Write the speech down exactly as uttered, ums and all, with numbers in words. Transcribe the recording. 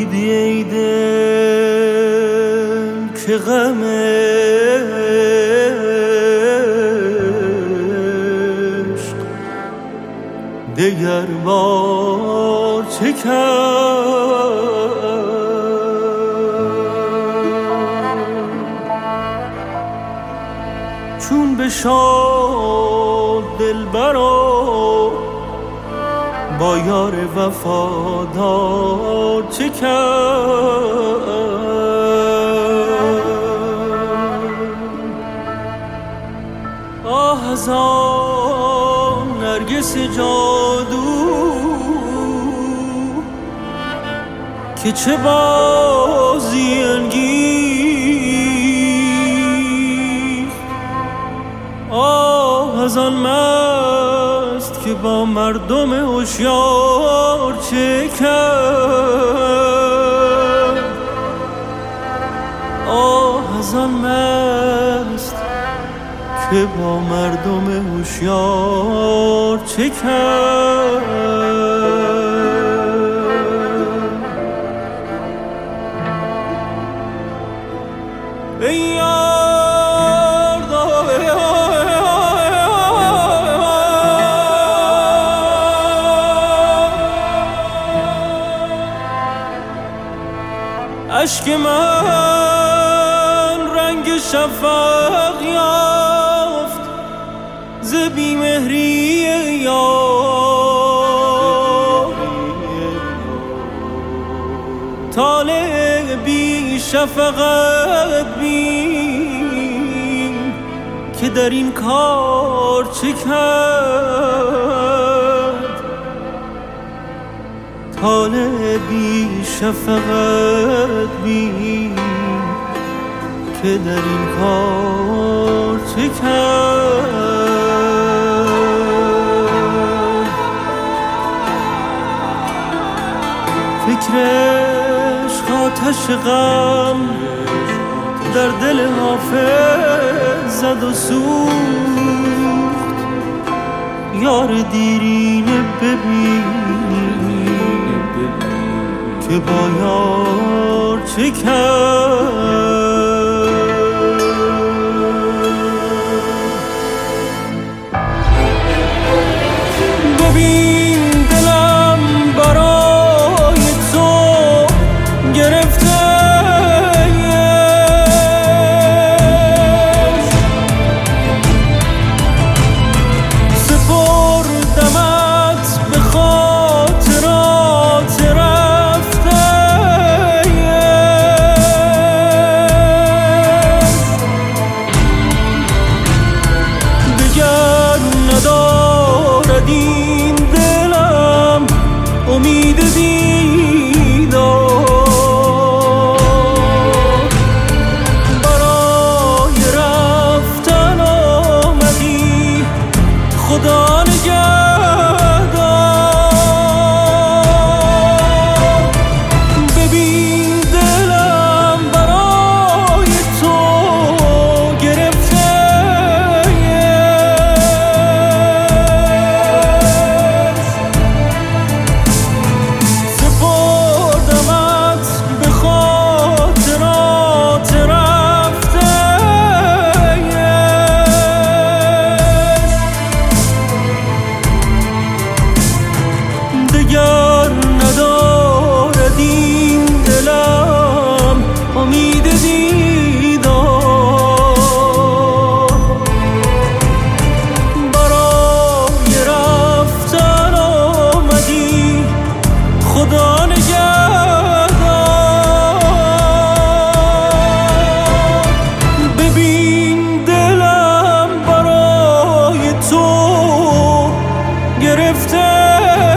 دیدی ای دل که غم عشق دگر بار چه کرد؟ چون بشاد دلبرا با یار وفادار چه کرد؟ آه از آن نرگس جادو که چه بازی انگیخت. آه از آن مست که با مردم هوشیار چه کرد؟ آه از آن مست که با مردم هوشیار چه کرد؟ ای یار اشک من رنگ شفق یافت ز بیمهری یار. طالع بی شفقت بین که در این کار چه کرد؟ طالع بی شفقت بین که در این کار چه کرد؟ فکرش آتش غم در دل حافظ زد و سوخت. یار دیرینه ببین که با یار چه کرد؟ ببین دلم برای تو گرفته این دلم امید دیدار. برای رفتن آمدی خدا نگهدار. ببین دلم برای تو گرفته دگر ندارد این دلم امید دیدار. برای رفتن آمدی خدا نگهدار. ببین دلم برای تو گرفته